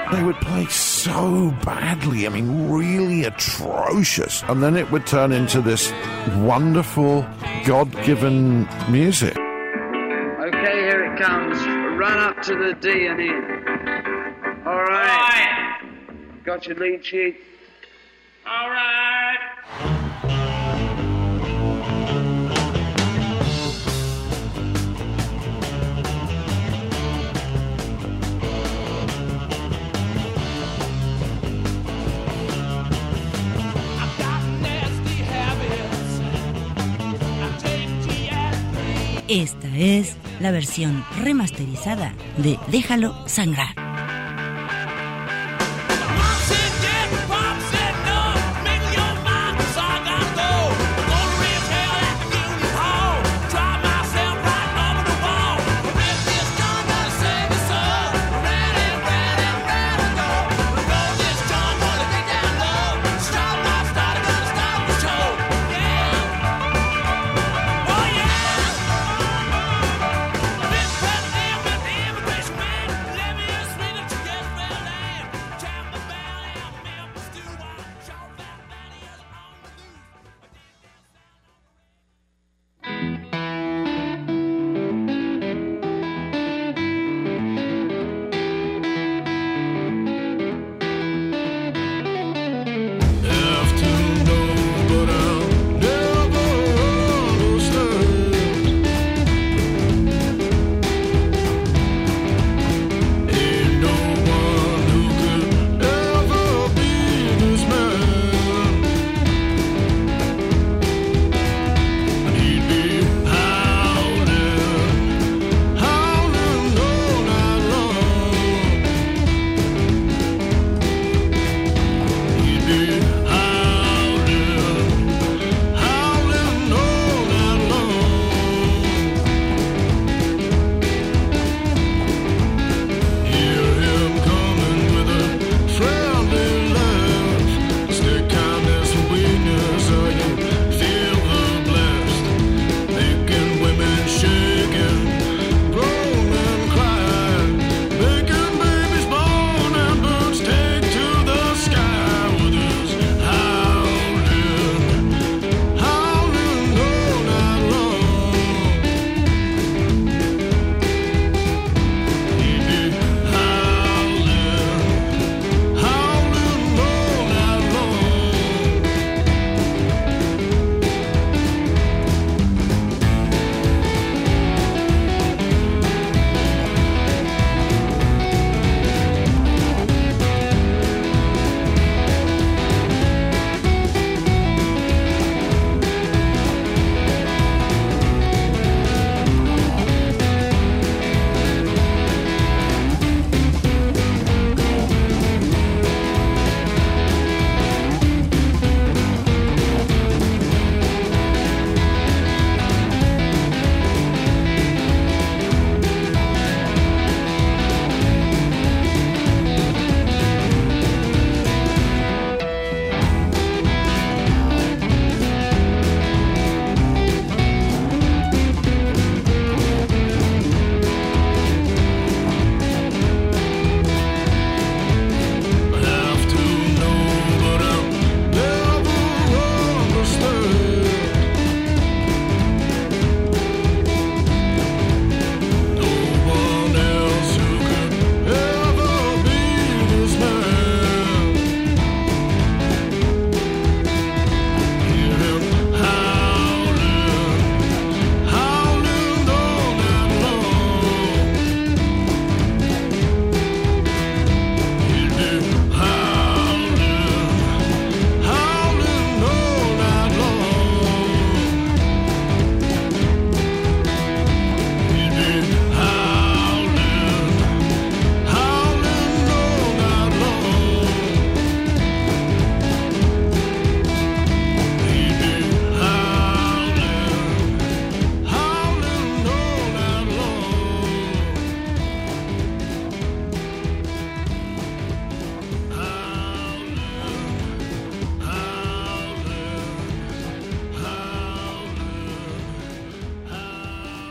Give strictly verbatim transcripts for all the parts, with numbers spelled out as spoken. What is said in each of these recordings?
They would play so badly, I mean, really atrocious. And then it would turn into this wonderful, God-given music. Okay, here it comes. Run up to the D and in. All right. Got your lead sheet? All right. Esta es la versión remasterizada de Déjalo Sangrar.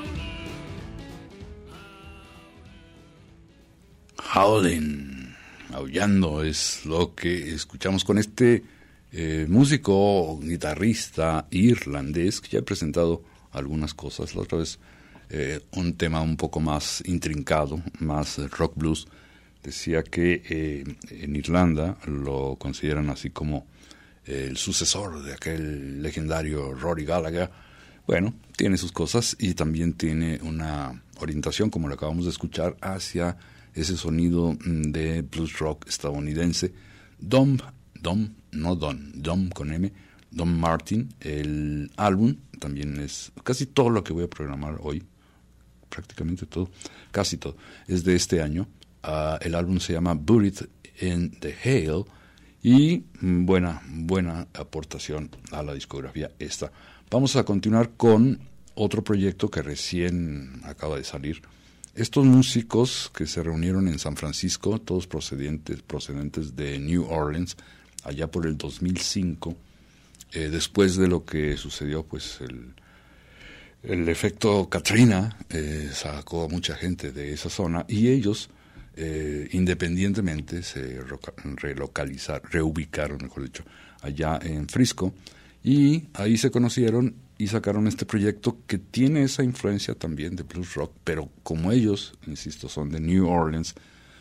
Howlin'. Aullando es lo que escuchamos con este eh, músico, guitarrista irlandés, que ya he presentado algunas cosas. La otra vez eh, un tema un poco más intrincado, más rock blues. Decía que eh, en Irlanda lo consideran así como eh, el sucesor de aquel legendario Rory Gallagher. Bueno, tiene sus cosas y también tiene una orientación, como lo acabamos de escuchar, hacia ese sonido de blues rock estadounidense. Dom, Dom, no Don, Dom con M, Don Martin. El álbum también es, casi todo lo que voy a programar hoy, prácticamente todo, casi todo, es de este año. Uh, el álbum se llama Buried in the Hail y buena, buena aportación a la discografía esta. Vamos a continuar con otro proyecto que recién acaba de salir. Estos músicos que se reunieron en San Francisco, todos procedentes, procedentes de New Orleans, allá por el dos mil cinco, eh, después de lo que sucedió, pues el, el efecto Katrina eh, sacó a mucha gente de esa zona y ellos eh, independientemente se relocalizaron, reubicaron, mejor dicho, allá en Frisco y ahí se conocieron y sacaron este proyecto que tiene esa influencia también de blues rock, pero como ellos, insisto, son de New Orleans,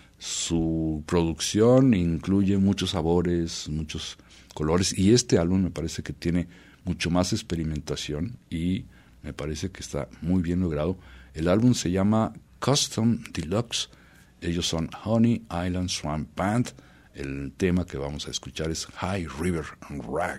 su producción incluye muchos sabores, muchos colores, y este álbum me parece que tiene mucho más experimentación y me parece que está muy bien logrado. El álbum se llama Custom Deluxe, ellos son Honey Island Swamp Band, el tema que vamos a escuchar es High River and Rag.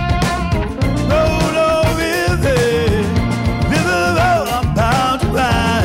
Roll over the river, I'm bound to ride.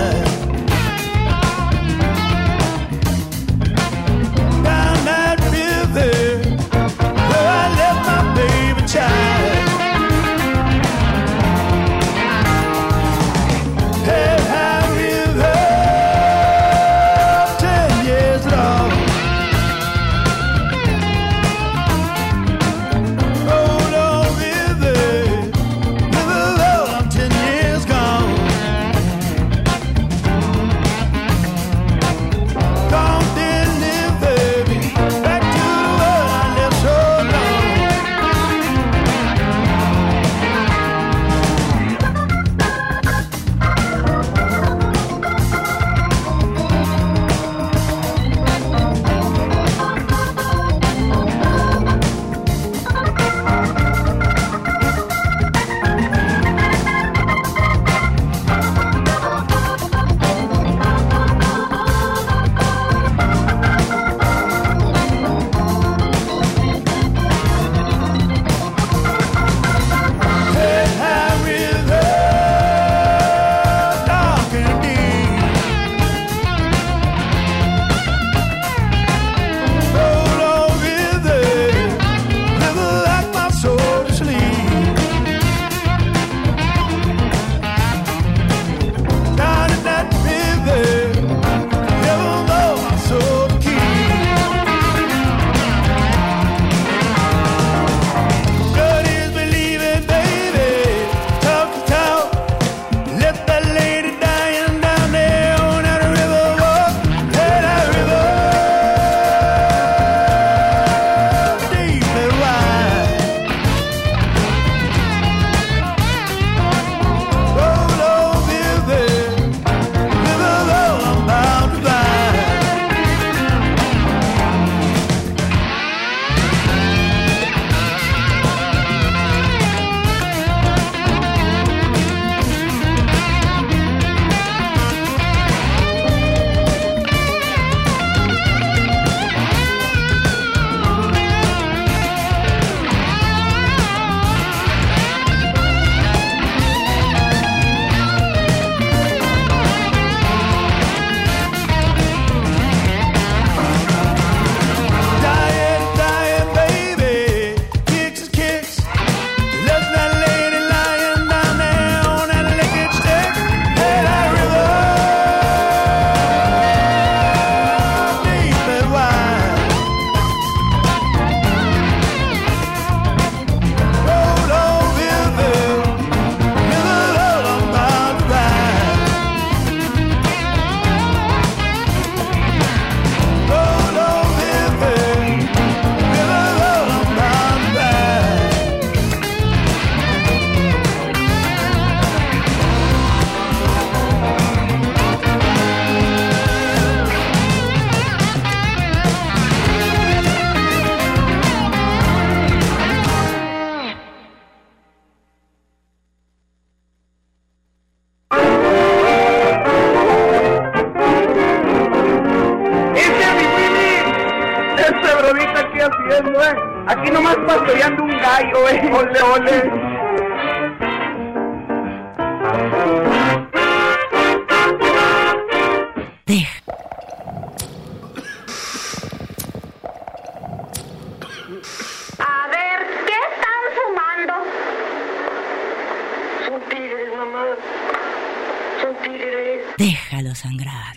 un gallo, eh. Ole, ole. Deja. A ver, ¿qué están fumando? Son tigres, mamá. Son tigres. Déjalo sangrar.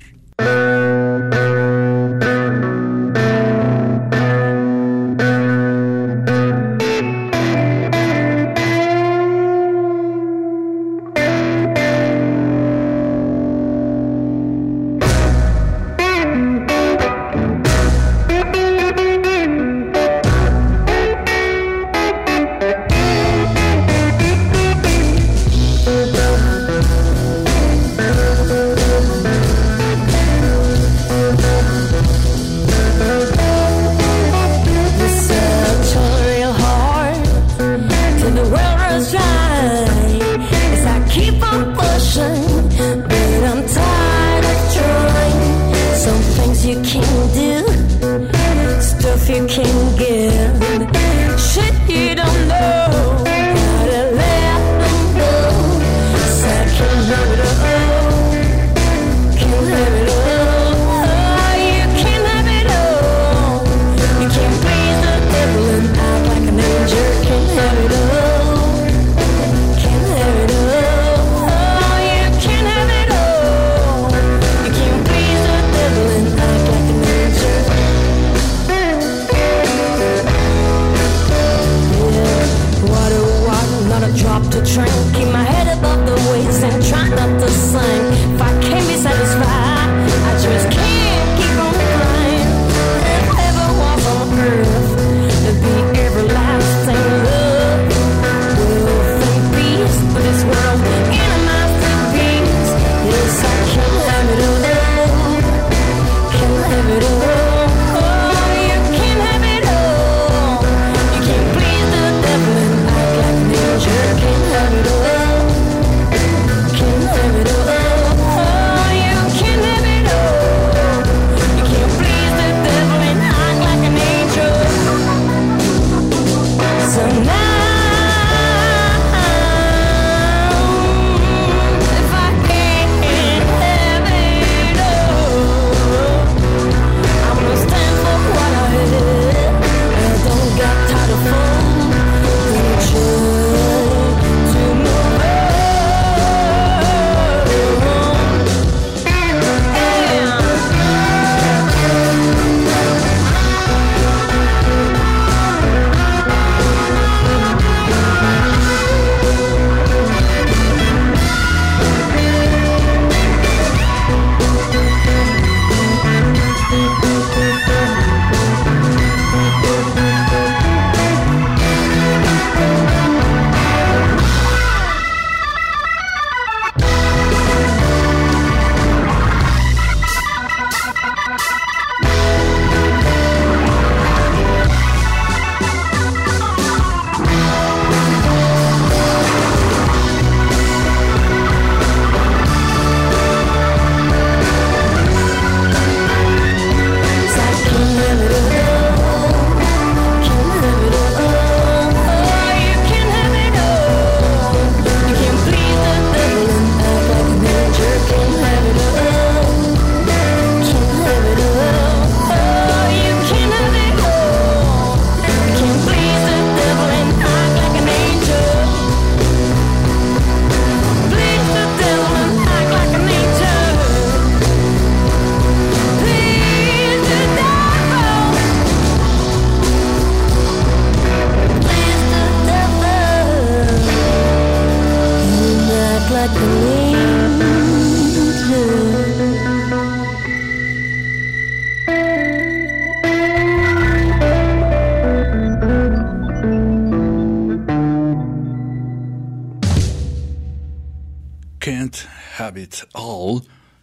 Can't Have It All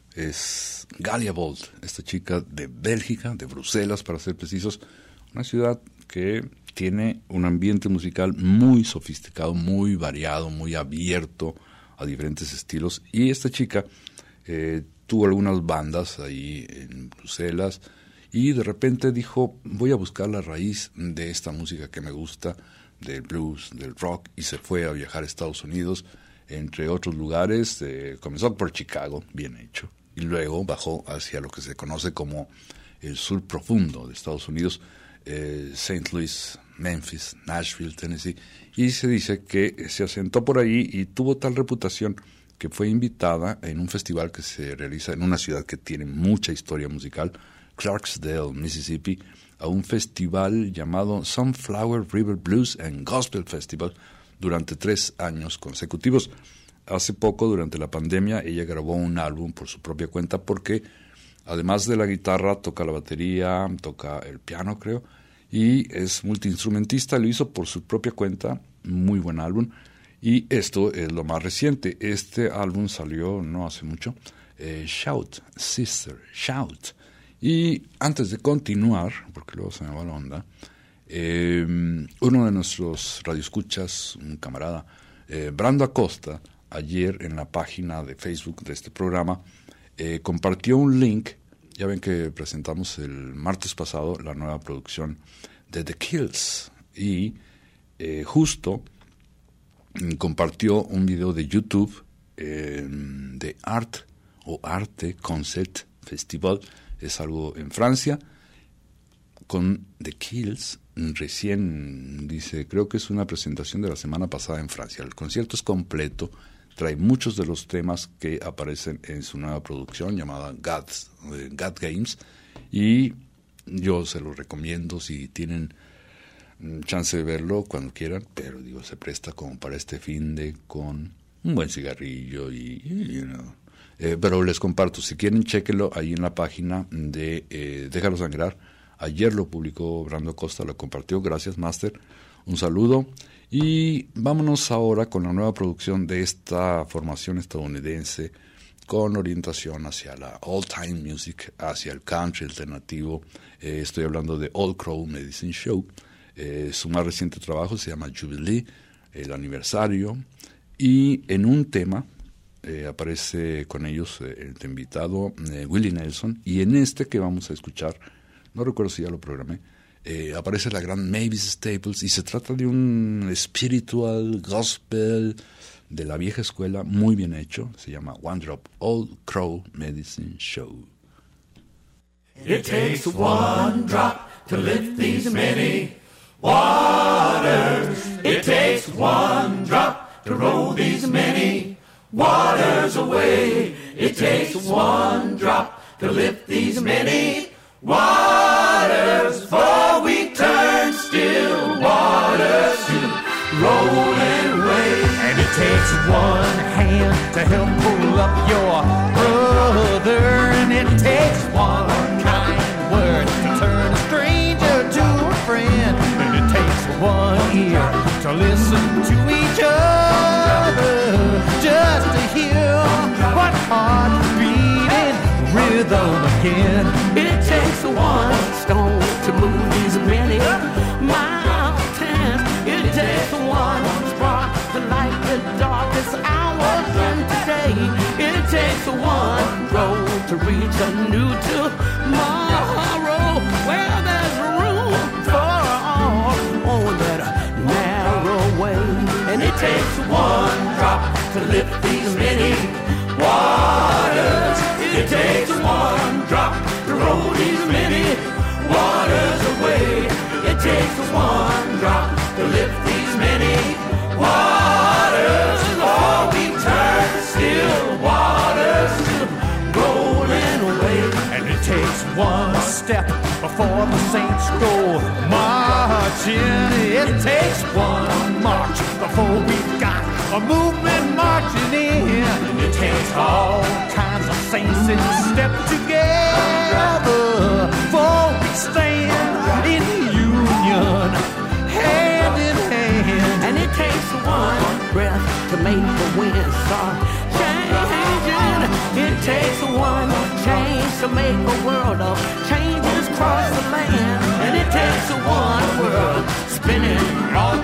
es Galia Bold, esta chica de Bélgica, de Bruselas para ser precisos, una ciudad que tiene un ambiente musical muy sofisticado, muy variado, muy abierto a diferentes estilos, y esta chica eh, tuvo algunas bandas ahí en Bruselas y de repente dijo, voy a buscar la raíz de esta música que me gusta, del blues, del rock, y se fue a viajar a Estados Unidos, entre otros lugares. Eh, comenzó por Chicago, bien hecho, y luego bajó hacia lo que se conoce como el sur profundo de Estados Unidos, eh, Saint Louis, Memphis, Nashville, Tennessee, y se dice que se asentó por ahí y tuvo tal reputación que fue invitada en un festival que se realiza en una ciudad que tiene mucha historia musical, Clarksdale, Mississippi, a un festival llamado Sunflower River Blues and Gospel Festival durante tres años consecutivos. Hace poco, durante la pandemia, ella grabó un álbum por su propia cuenta porque, además de la guitarra, toca la batería, toca el piano, creo, y es multiinstrumentista. Lo hizo por su propia cuenta, muy buen álbum, y esto es lo más reciente. Este álbum salió no hace mucho, eh, Shout, Sister, Shout. Y antes de continuar, porque luego se me va la onda, eh, uno de nuestros radioescuchas, un camarada, eh, Brando Acosta, ayer en la página de Facebook de este programa, eh, compartió un link. Ya ven que presentamos el martes pasado la nueva producción de The Kills, y eh, justo mm, compartió un video de YouTube eh, de Art o Arte Concept Festival. Es algo en Francia, con The Kills. Recién, dice, creo que es una presentación de la semana pasada en Francia. El concierto es completo, trae muchos de los temas que aparecen en su nueva producción llamada God's, eh, God Games, y yo se los recomiendo si tienen chance de verlo cuando quieran, pero digo, se presta como para este fin de con un buen cigarrillo y, y you know. Eh, pero les comparto, si quieren, chéquenlo ahí en la página de eh, Déjalo Sangrar. Ayer lo publicó Brando Costa, lo compartió. Gracias, Master. Un saludo. Y vámonos ahora con la nueva producción de esta formación estadounidense con orientación hacia la old time music, hacia el country alternativo. Eh, estoy hablando de Old Crow Medicine Show. Eh, su más reciente trabajo se llama Jubilee, el aniversario. Y en un tema eh, aparece con ellos eh, el invitado eh, Willie Nelson. Y en este que vamos a escuchar, no recuerdo si ya lo programé, eh, aparece la gran Mavis Staples, y se trata de un spiritual gospel de la vieja escuela, muy bien hecho. Se llama One Drop Old Crow Medicine Show. It takes one drop to lift these many waters. It takes one drop to roll these many waters away. It takes one drop to lift these many waters, for we turn still waters to rolling waves. And it takes one hand to help pull up your brother, and it takes one kind word to turn a stranger to a friend, and it takes one ear to listen to each other, just to hear what heart beating rhythm again. It takes one stone to move these many mountains. It takes one spark to light the darkest hour in today. It takes one road to reach a new tomorrow, where there's room for all on that narrow way. And it takes one drop to lift these many waters. It takes one drop to roll these many waters away. It takes one drop to lift these many waters, or we turn still waters to rolling away. And it takes one step before the saints go marching. It takes one march before we've got a movement marching in. And it takes all kinds of saints in step together, for we stand in union, hand in hand. And it takes one breath to make the wind start changing. It takes one change to make a world of changes cross the land. And it takes one world spinning all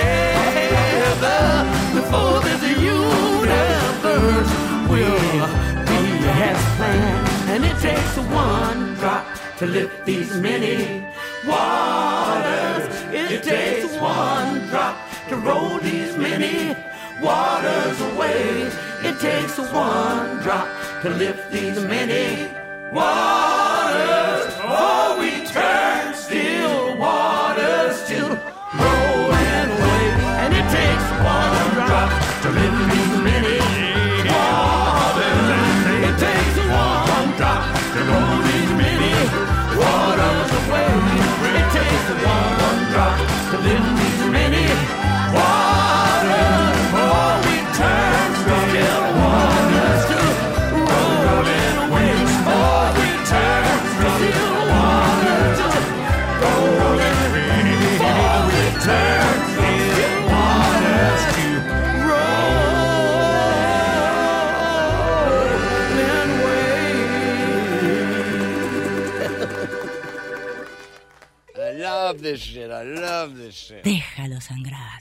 together before this universe will be as planned. And it takes one drop to lift these many waters. It takes one drop to roll these many waters away. It takes one drop to lift these many waters. Oh, we turn still waters, still rolling away. And it takes one drop to lift these many waters. It takes one drop to roll these many waters away. It takes one drop to lift these many waters. Oh, we turn still waters to rolling away. Oh, we turn still waters to rolling away. Oh, we turn still waters to rolling away. I love this shit. I love this shit. Déjalo sangrar.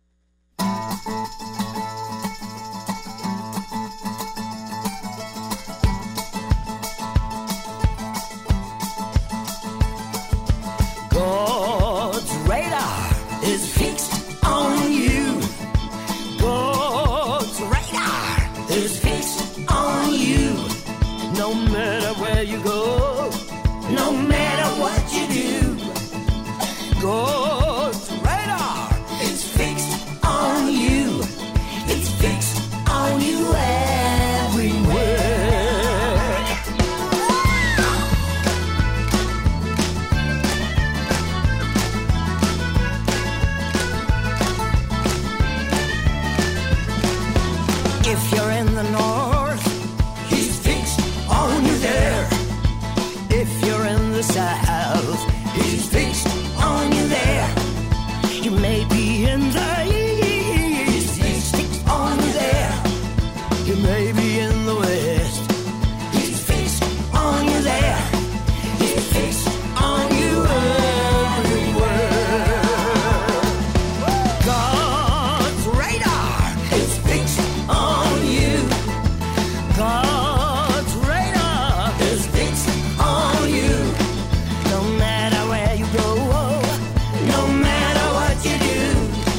God's radar is fixed on you. God's radar is fixed on you. No matter where you go, no matter what you do, God's radar is fixed on you. It's fixed on you everywhere. If you're in the north, he's fixed on you there. If you're in the south, he's fixed on you there. You may be in the east, he's fixed on you there. You may be in the west, he's fixed on you there. He's fixed on you everywhere. God's radar is fixed on you. God's radar is fixed on you. No matter where you go, no matter what you do,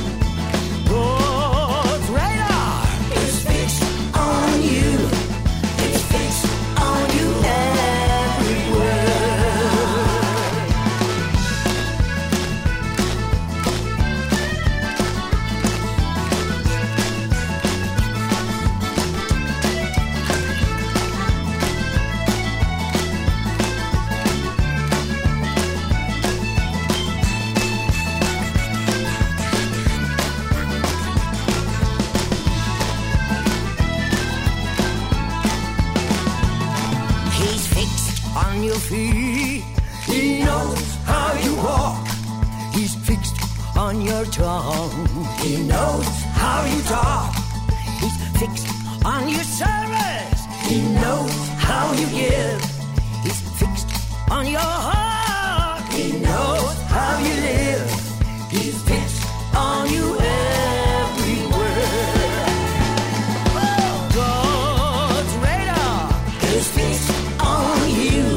God's radar is fixed on you. It's fixed on you everywhere. He's fixed on your feet. He knows how you walk. He's fixed on your tongue. He knows how you talk. He's fixed on your service. He knows how you give. He's fixed on your heart. He knows how you live. He's fixed on you everywhere. God's radar is fixed on you.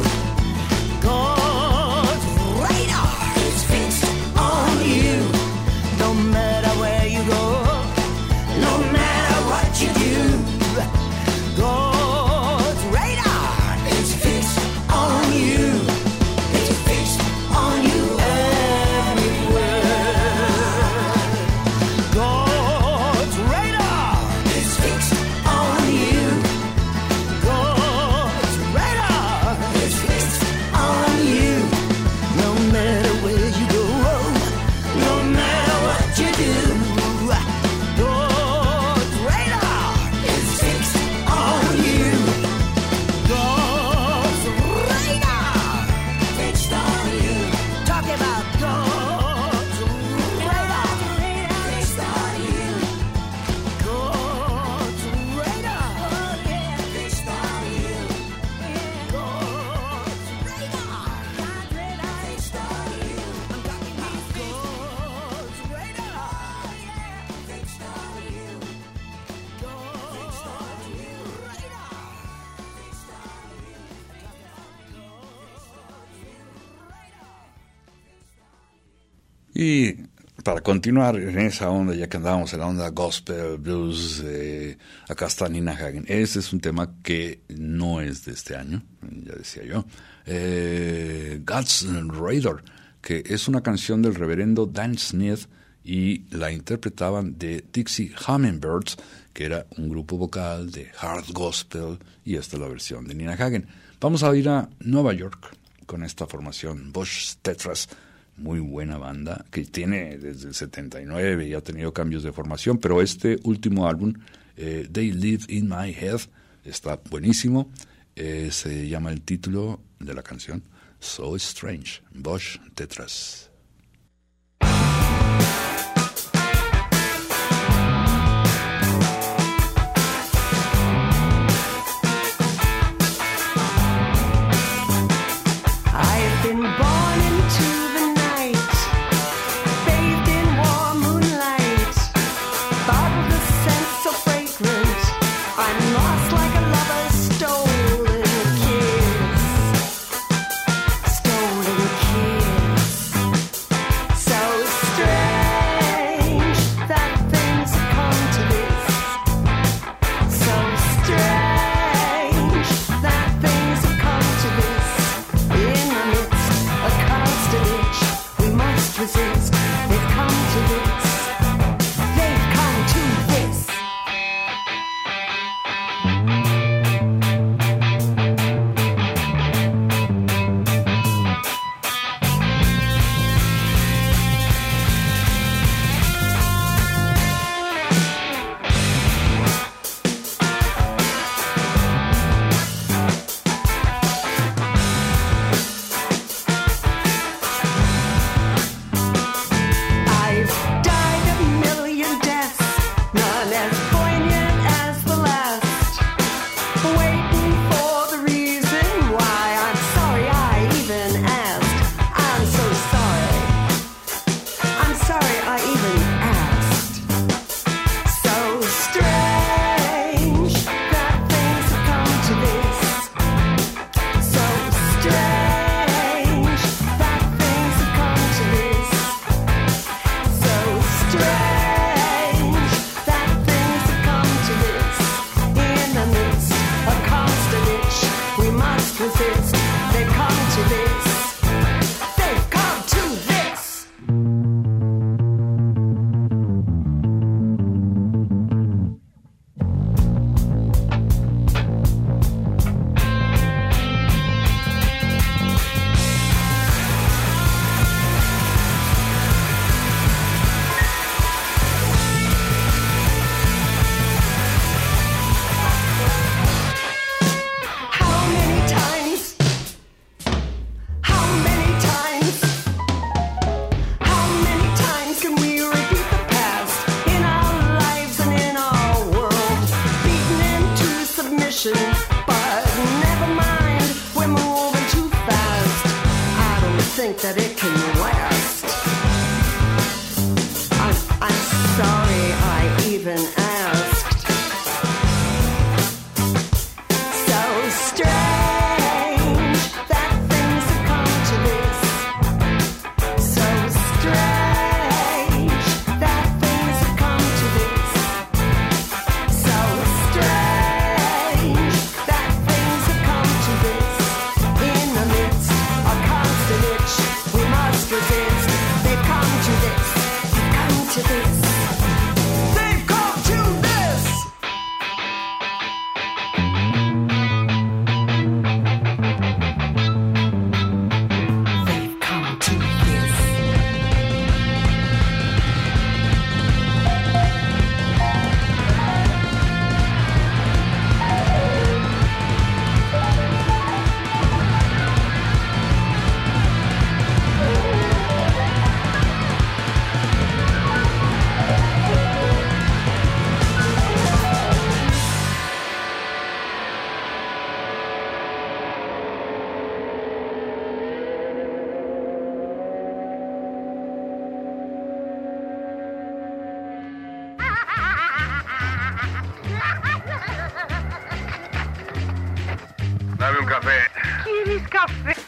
God's radar is fixed on you. No matter where you go, no matter what you do, God's radar is fixed on you. It's fixed on you everywhere. God's radar is fixed on you. God's radar is fixed on you. No matter where you go, no matter what you do, God's radar is fixed on you. God's radar fixed on you. Talk about God's radar fixed on you. God's radar fixed on you. God's radar fixed on you. I'm talking about God's radar fixed on you. God's radar fixed on you. Y para continuar en esa onda, ya que andábamos en la onda gospel, blues, eh, acá está Nina Hagen. Ese es un tema que no es de este año, ya decía yo. Eh, God's Radar, que es una canción del reverendo Dan Smith, y la interpretaban de Dixie Hummingbirds, que era un grupo vocal de hard gospel, y esta es la versión de Nina Hagen. Vamos a ir a Nueva York con esta formación, Bush Tetras, muy buena banda, que tiene desde el setenta y nueve y ha tenido cambios de formación, pero este último álbum, eh, They Live in My Head, está buenísimo. Eh, se llama el título de la canción So Strange, Bush Tetras. Dame un café. ¿Quieres café?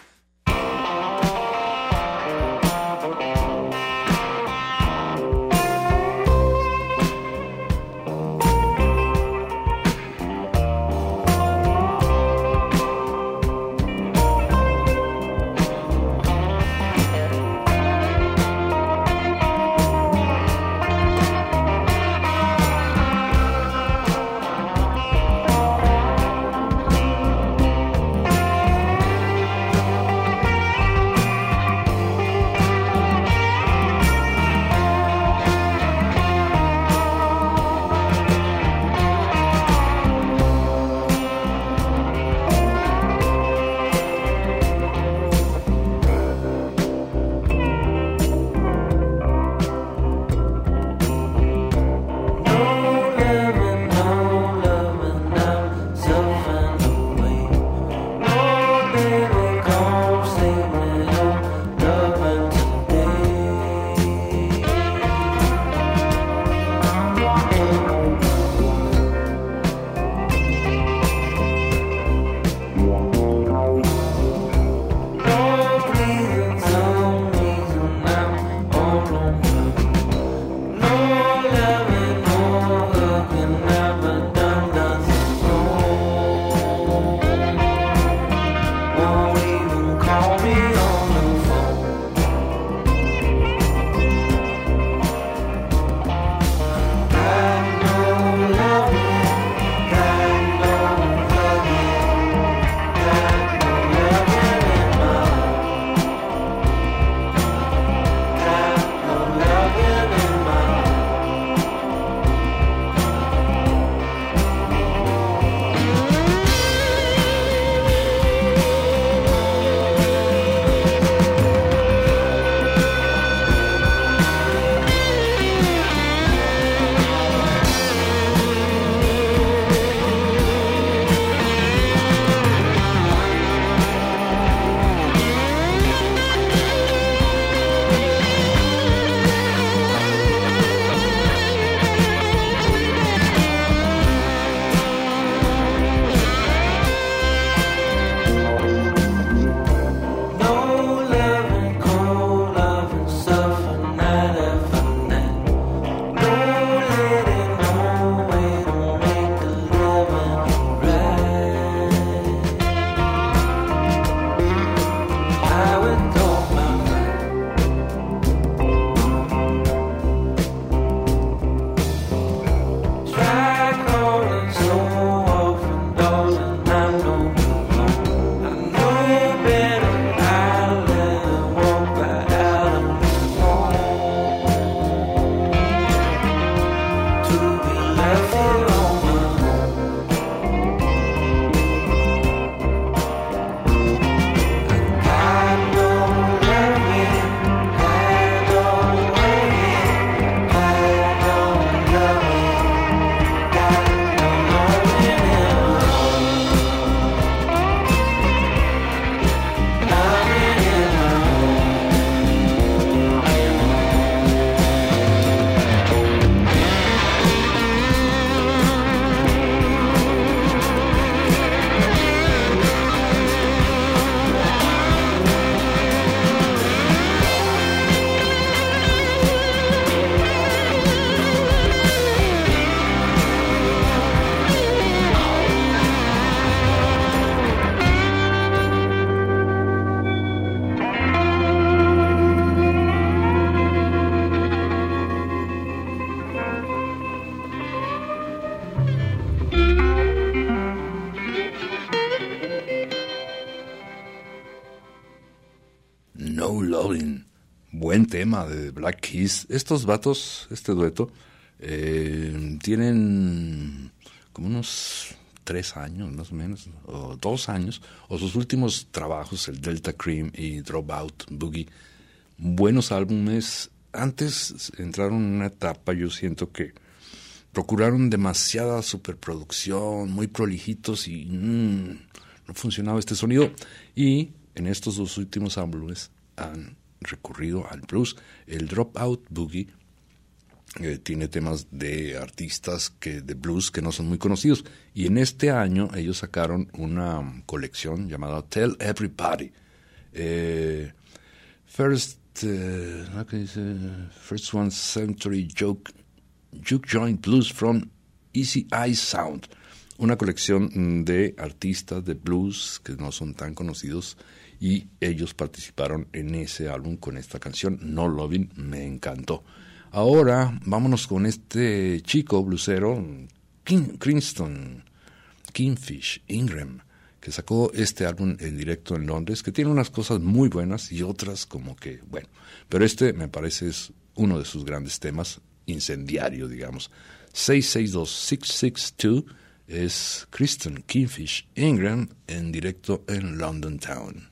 buen tema de Black Keys. Estos vatos, este dueto, eh, tienen como unos tres años más o menos, o dos años, o sus últimos trabajos, el Delta Cream y Dropout Boogie, buenos álbumes. Antes entraron en una etapa, yo siento que procuraron demasiada superproducción, muy prolijitos y mmm, no funcionaba este sonido. Y en estos dos últimos álbumes han recurrido al blues. El Dropout Boogie eh, tiene temas de artistas que de blues que no son muy conocidos. Y en este año ellos sacaron una colección llamada Tell Everybody. Eh, first, uh, how can you say, first one century joke, juke joint blues from Easy Eye Sound. Una colección de artistas de blues que no son tan conocidos, y ellos participaron en ese álbum con esta canción, No Lovin', me encantó. Ahora vámonos con este chico bluesero, King, Kingston Kingfish Ingram, que sacó este álbum en directo en Londres, que tiene unas cosas muy buenas y otras como que, bueno, pero este me parece es uno de sus grandes temas, incendiario, digamos. seis seis dos, seis seis dos es Kingston Kingfish Ingram en directo en London Town.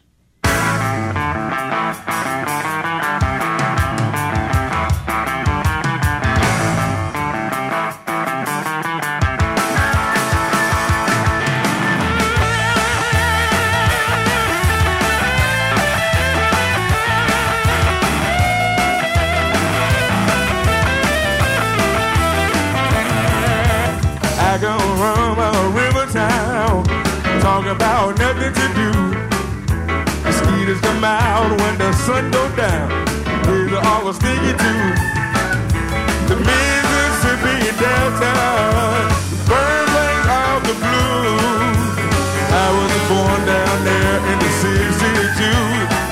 I go from a river town, talk about nothing to do. Mosquitoes come out when the sun goes down. These are all I was thinking too. The Mississippi Delta, the birthplace of the blues. I was born down there in the sixty-two.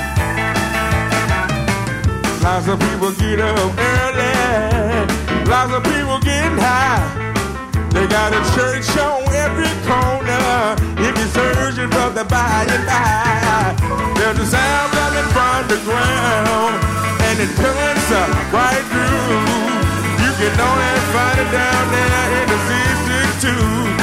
Lots of people get up early, lots of people getting high. They got a church on every corner if you're searching for the by and by. There's a sound coming from the ground, and it cuts uh, right through. You can only find it down there in the sixty-two.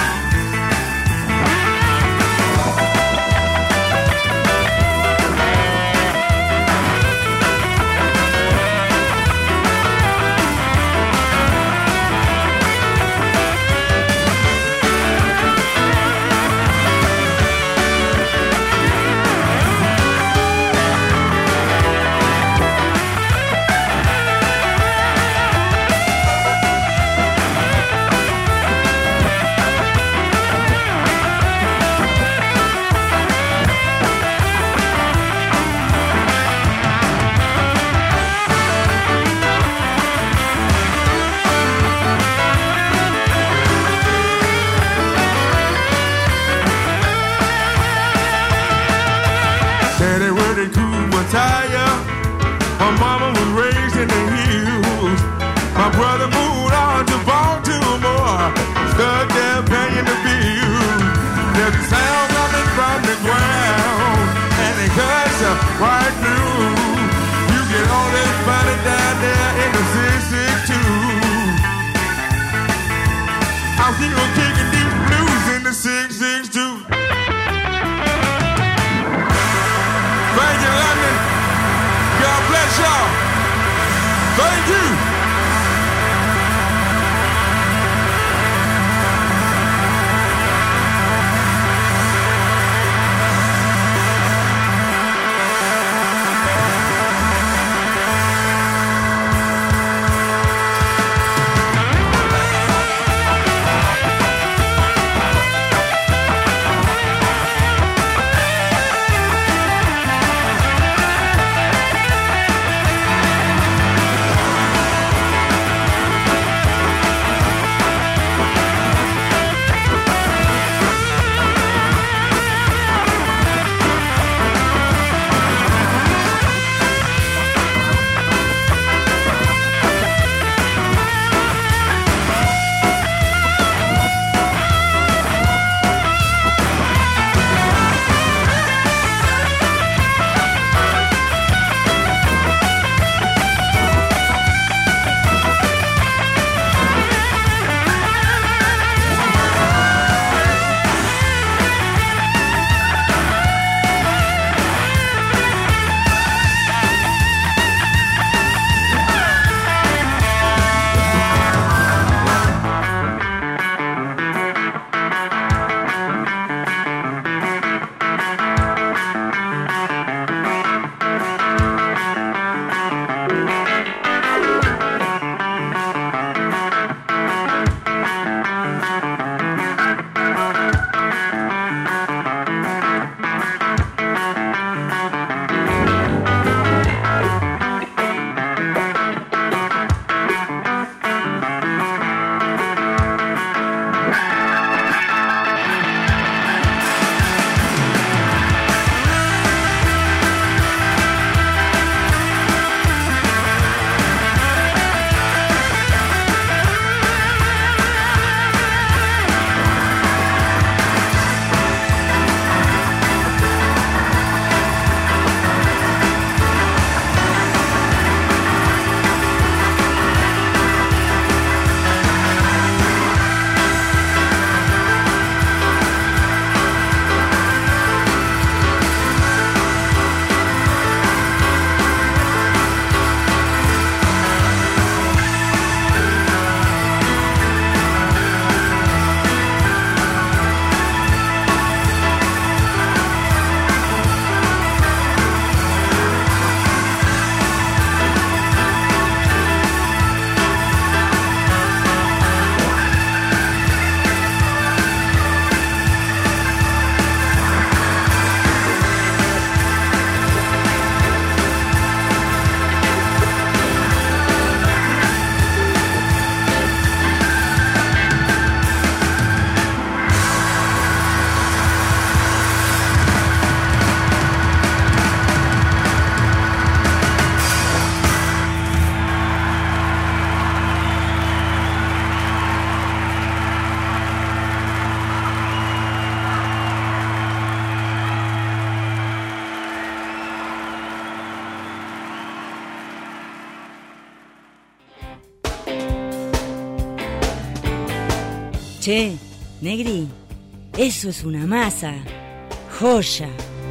Che, Negri, eso es una masa. Joya.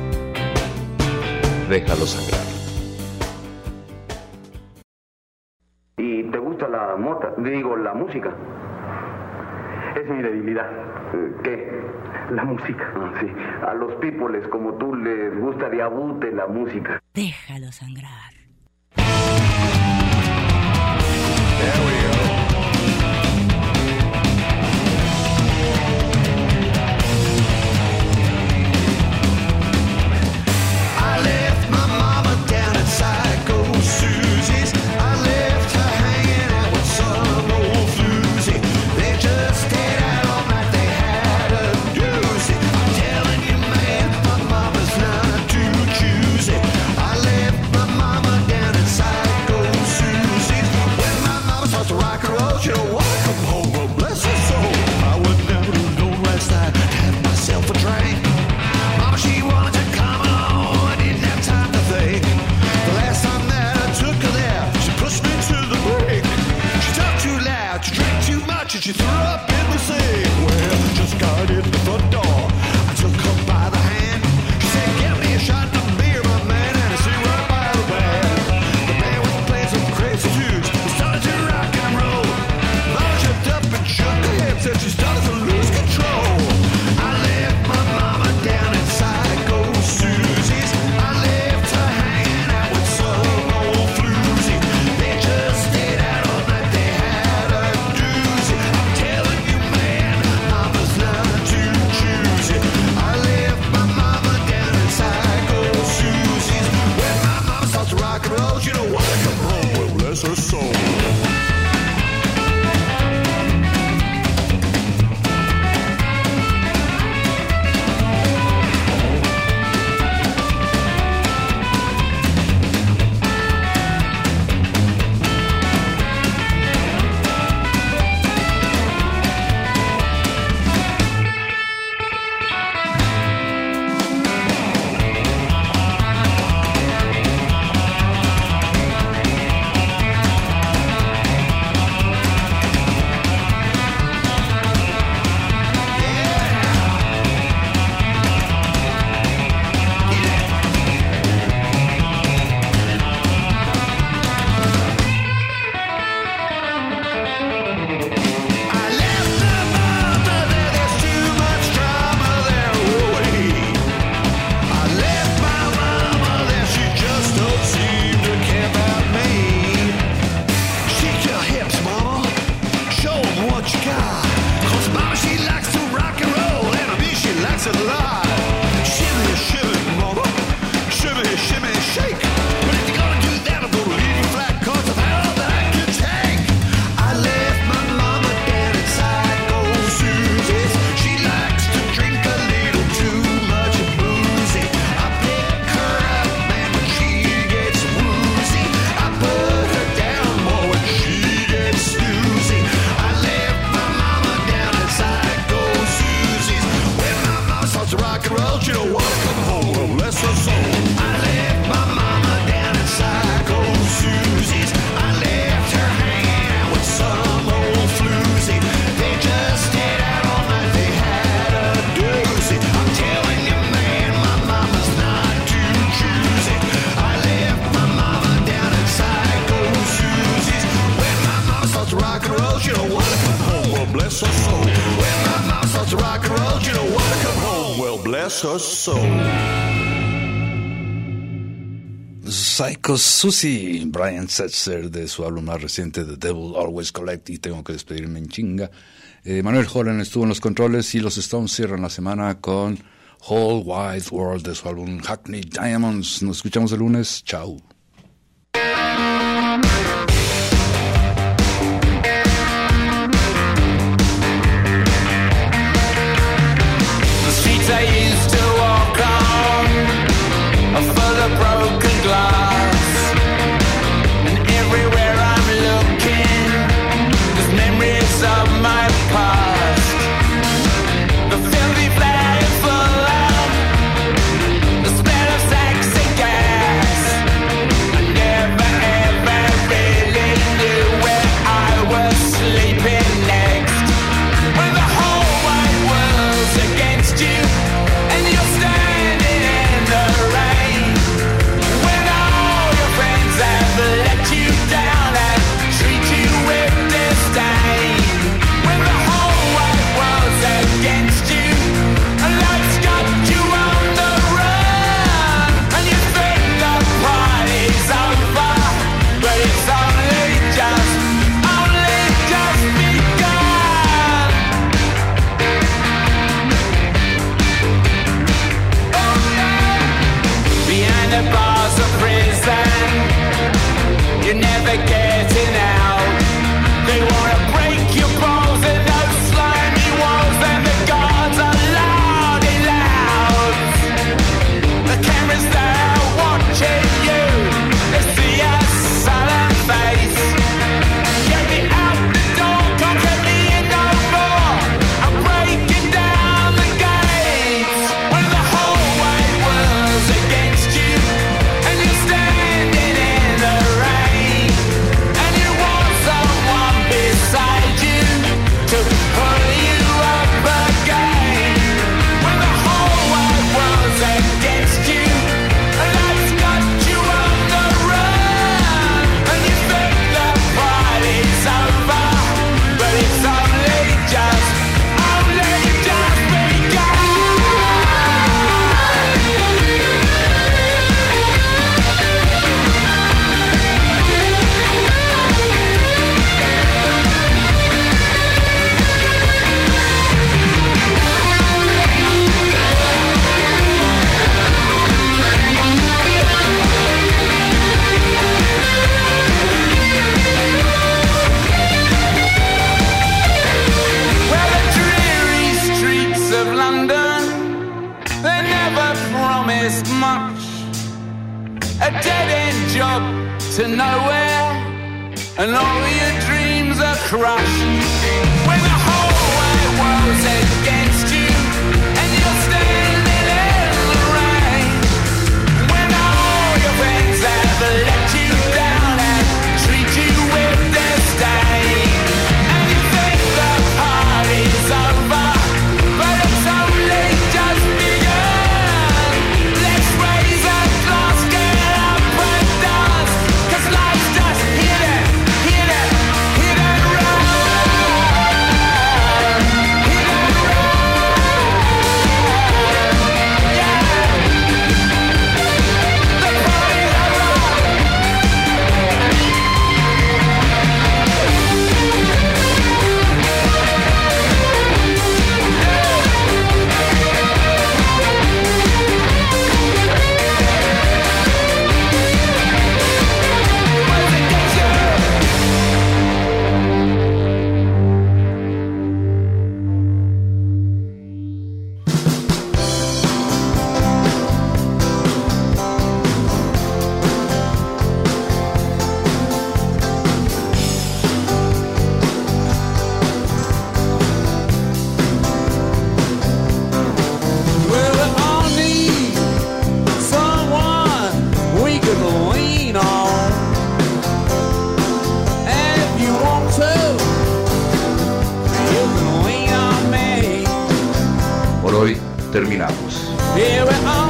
Déjalo sangrar. ¿Y te gusta la mota? Digo, la música. Es mi debilidad. ¿Qué? La música. Ah, sí. A los peoples como tú les gusta de abute la música. Déjalo sangrar. There we go. I left my mama down at Psycho Susie's. I left her hanging out with some old floozy. They just stayed out all night, they had a doozy. I'm telling you, man, my mama's not too choosy. I left my mama down at Psycho Susie's. When my mama starts to rock and roll, she don't wanna come home, oh bless her soul. I went down to the road last night to have myself a drink. Mama, she wanted to come along, I didn't have time to think. The last time that I took her there, she pushed me to the brink. She talked too loud, she drank too much, and she threw up in the sink. Well, just got in the front door, I took her by the hand. She said, get me a shot of beer, my man, and I see right by the band. The band was playing some crazy tunes, we started to rock and roll. Mama jumped up and shook her hips, and she started to lose control. I left my mama down at Psycho Susie's. I left her hanging out with some old floozy. They just stayed out all night, they had a doozy. I'm telling you, man, mama's not too choosy. I left my mama down at Psycho Susie's. When my mama starts to rock and roll, she don't wanna come home, well bless her soul. I left my mama there, there's too much drama there, ooh-wee. I left my mama there, she just don't seem to care about me. Shake your hips, mama, show 'em what you got. 'Cause mama, she likes to rock and roll, and I mean she likes it a lot. Shimmy, shimmy, mama, shimmy, shimmy, shake. But if you're gonna do that, I'm gonna leave you flat, 'cause I've had all that I can take. I left my mama down at Psycho Susie's. She likes to drink a little too much boozy. I pick her up, man, when she gets woozy. I put her down more when she gets snoozy. I left my mama down at Psycho Susie's. When my mama starts to rock and roll, she don't wanna come home, well bless her soul. I left my mama down at Psycho Susie's. I left her hanging out with some old floozy. They just stayed out all night, they had a doozy. I'm telling you, man, my mama's not too choosy. I left my mama down at Psycho Susie's. When my mama starts to rock and roll, she don't wanna come home, well bless her soul. When my mama starts to rock and roll, she don't wanna come home, well bless her soul. Psycho Susie, Brian Setzer, de su álbum más reciente, The Devil Always Collect, y tengo que despedirme en chinga. Eh, Manuel Holland estuvo en los controles y los Stones cierran la semana con Whole Wide World de su álbum Hackney Diamonds. Nos escuchamos el lunes. Chao. The streets I used to walk on are full of broken glass, and everywhere I'm looking there's memories of my past. The filthy flag full of the smell of sex and gas. job to nowhere, and all your dreams are crushed. When the whole wide world's against you, and you're standing in the rain. When all your friends have let you down and treat you with disdain. And you think the party's over, but it's only just begun. Let's raise a glass, get up and dance, 'cause life's just hit it, hit it, hit and run. Hit and run. Yeah. The party's over. Well, we all need someone we can lean on. And if you want to, you can lean on me. Por hoy terminamos. Here we are.